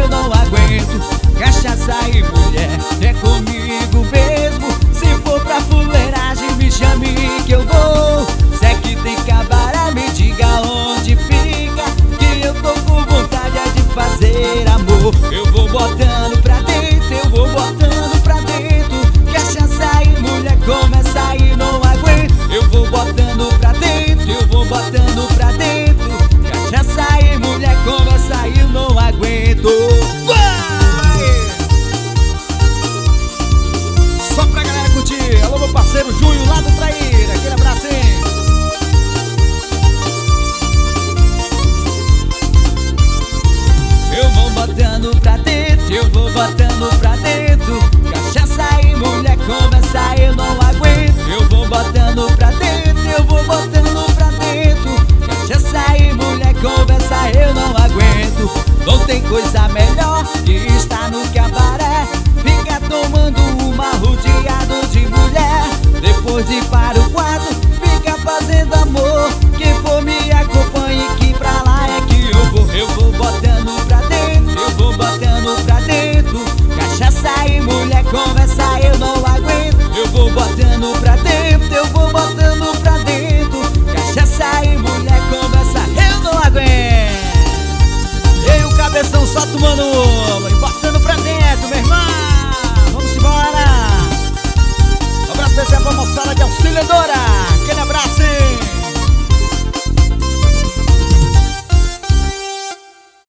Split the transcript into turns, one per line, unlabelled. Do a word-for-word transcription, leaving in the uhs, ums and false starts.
eu não aguento. Cachaça e mulher é comigo mesmo. Se for pra fuleiragem me chame que eu vou. Se é que tem cabaré me diga onde fica, que eu tô com vontade é de fazer amor. Eu vou botando pra dentro, eu vou botando pra dentro. Cachaça e mulher começa e não aguento. Eu vou botando pra dentro, eu vou botando pra dentro. Cachaça e mulher começa e não aguento. Só pra galera curtir. Alô, meu parceiro Júnior lá do Traíra. Aquele abraço, hein? Eu vou botando pra dentro, eu vou botando pra dentro. Cachaça e mulher conversa, eu não aguento. Eu vou botando pra dentro, eu vou botando pra dentro. Cachaça e mulher conversa, eu não aguento. Não tem coisa melhor que estar no cabaré, fica tomando uma rodeado de mulher. Depois de ir para o quarto, fica fazendo amor. Quem for me acompanhe, que pra lá é que eu vou. Eu vou botando pra dentro, eu vou botando pra dentro. Cachaça e mulher conversa, eu não aguento. Eu vou botando pra dentro, eu vou botando pra dentro. Cachaça e mulher conversa, eu não aguento. E o cabeção só tomando uma e botando pra dentro, meu irmão. Vamos embora. Um abraço especial pra moçada de Auxiliadora.